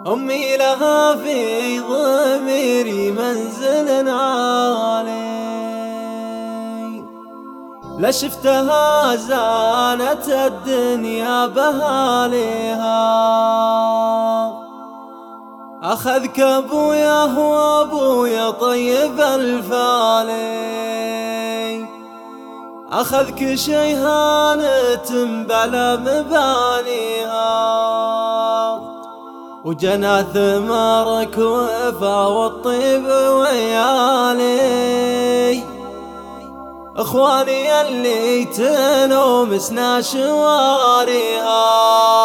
أمي لها في ضميري منزل عالي، لا شفتها زانت الدنيا بهاليها. أخذك أبويا هو أبويا طيب الفالي، أخذك شيهانة بلا مبانيها، وجنى ثمارك وفا والطيب ويالي. اخواني اللي تنومسنا شواريها،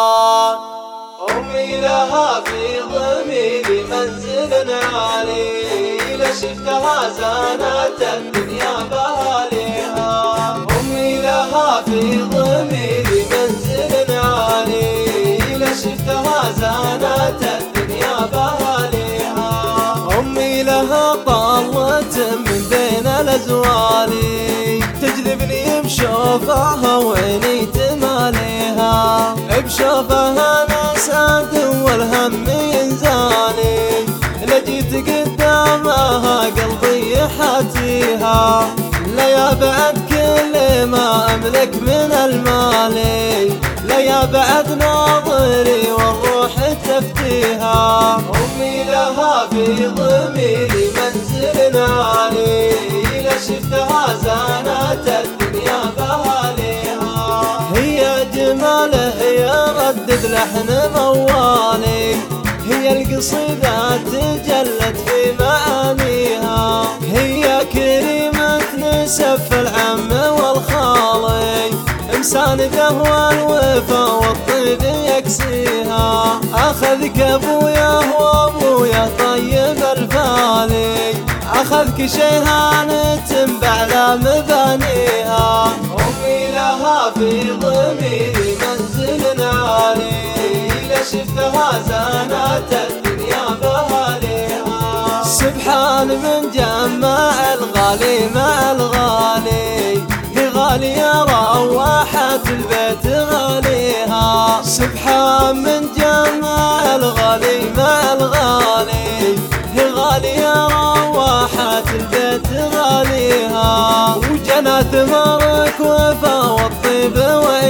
امي لها في ضميري منزل عالي، لا شفتها زانت الدنيا بهاليها. امي لها في ضميري منزل عالي، لا شفتها زانت الدنيا بهاليها. امي لها طلت من بين الازوالي، تجذبني بشوفها وعيني تماليها، بشوفها نسعد والهم ينزالي، لجيت قدامها قلبي يحاتيها. لا يا بعد كل ما املك من المالي، لا يا بعد ناظري والروح تفتيها. امي لها في ضميري منزل عالي، لا شفتها زانت الدنيا بهاليها. هي جماله يردد لحن موالي، هي القصيدة تجلت في معانيها، هي كريمة نسف العم والخالي، مساندة والوفا والطيب يكسيها. أخذك أبويا وأبويا طيب الفالي، أخذك شيهانة بعلى مبانيها. أمي لها في ضميري منزل عالي، لا شفتها زانت الدنيا بهاليها. سبحان من جمع الغالي مع الغالي، هي غالية روحت البيت غاليها. سبحان من جمع الغالي مع الغالي، هي غالية روحت البيت غاليها. وجنى ثمارك وفا والطيب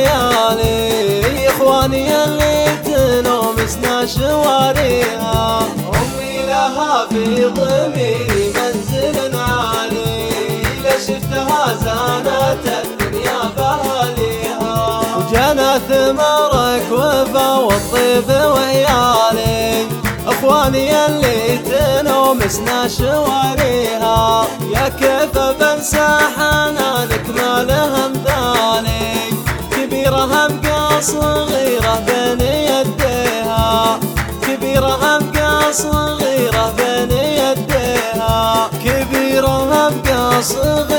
وعيالي، اخواني اللي تنومسنا شواريها. امي لها في ضميري منزل عالي، لا شفتها زانت الدنيا بهاليها. وجنى ثمارك وفا والطيب وعيالي، اخواني اللي تنومسنا شواريها. يا كيف بنسى حنانك ما لها مثالي، كبيرة هم صغيرة بين يديها، كبيرة هم صغيرة بين يديها، كبيرة هم صغيرة